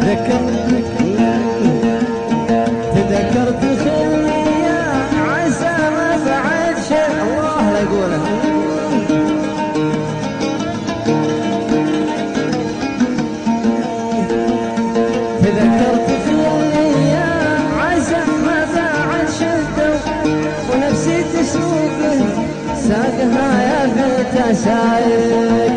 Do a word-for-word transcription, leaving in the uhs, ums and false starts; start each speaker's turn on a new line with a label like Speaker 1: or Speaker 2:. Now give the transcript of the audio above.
Speaker 1: تذكرت خلي يا عسى ما بعد شيء الله لا يقوله. تذكرت خلي يا عسى ما بعد شدوا ونفسي تسوق ساقها يا فتى سايق.